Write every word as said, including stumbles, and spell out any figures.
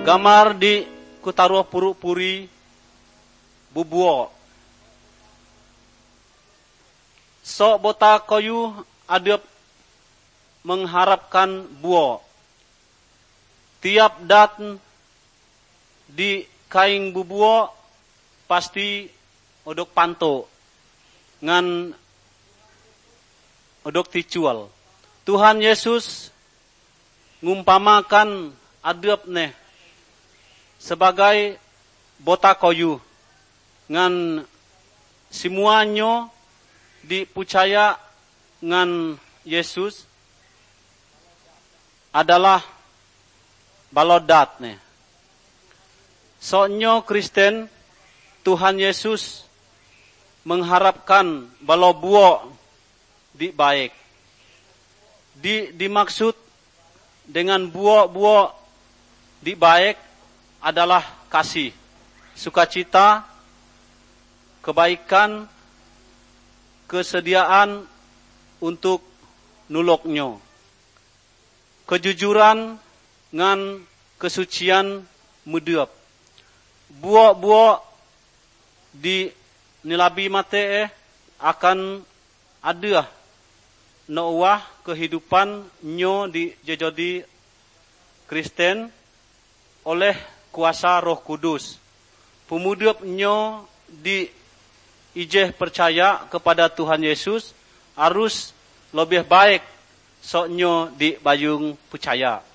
gamar di kutaruh puru-puri bubuo. So bota koyu adep mengharapkan buo. Tiap dat di kaing bubuo pasti odok panto ngan odok ticual. Tuhan Yesus ngumpamakan adep neh sebagai bota koyu ngan semuanya dipercaya ngan Yesus adalah balodat nih. Soalnya Kristen Tuhan Yesus mengharapkan balobuo di baik. Di dimaksud dengan buo-buo di baik adalah kasih, sukacita, kebaikan, kesediaan untuk nuloknya, kejujuran ngan kesucian mudiap. Buo-buo di nilabi mate eh akan ada noah kehidupan nyo di jejodi Kristen oleh kuasa Roh Kudus. Pemudiap nyo di ijeh percaya kepada Tuhan Yesus harus lebih baik soknyo di bayung percaya.